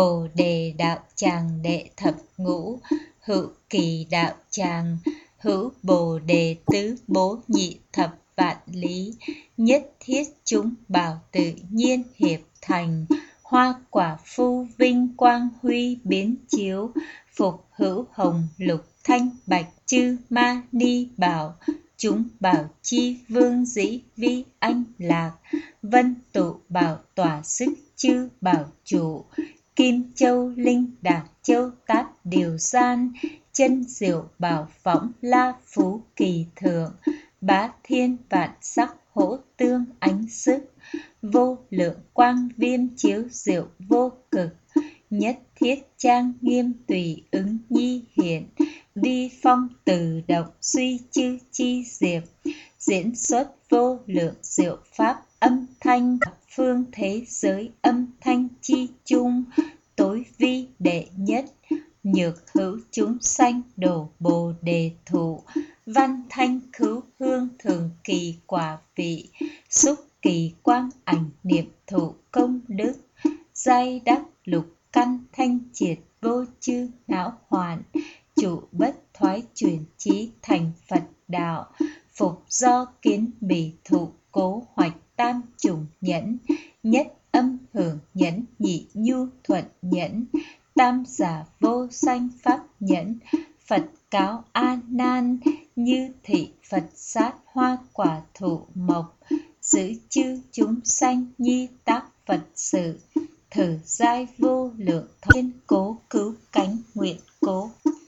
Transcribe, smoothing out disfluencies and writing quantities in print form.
Bồ đề đạo tràng đệ thập ngũ, hữu kỳ đạo tràng, hữu bồ đề tứ bố nhị thập vạn lý, nhất thiết chúng bảo tự nhiên hiệp thành, hoa quả phu vinh quang huy biến chiếu, phục hữu hồng lục thanh bạch chư ma ni bảo, chúng bảo chi vương dĩ vi anh lạc, vân tụ bảo tỏa sức chư bảo chủ, kim châu linh đạc châu tát điều gian, chân diệu bảo võng la phú kỳ thượng, bá thiên vạn sắc hỗ tương ánh sức, vô lượng quang viêm chiếu diệu vô cực, nhất thiết trang nghiêm tùy ứng nhi hiện, vi phong từ động suy chư chi diệp, diễn xuất vô lượng diệu pháp âm thanh, phương thế giới âm thanh chi chung, tối vi đệ nhất, nhược hữu chúng sanh đổ bồ đề thụ, văn thanh khứu hương thường kỳ quả vị, xúc kỳ quang ảnh niệm thụ công đức, giai đắc lục căn thanh triệt vô chư não hoàn, chủ bất thoái chuyển trí thành Phật đạo, phục do kiến bỉ thụ cố hoạch tam chủng nhẫn, nhất âm hưởng nhẫn, nhị nhu thuận nhẫn, tam giả vô sanh pháp nhẫn, Phật cáo A Nan, như thị Phật sát hoa quả thụ mộc, giữ chư chúng sanh nhi tác Phật sự, thử giai vô lượng thiên cố cứu cánh nguyện cố.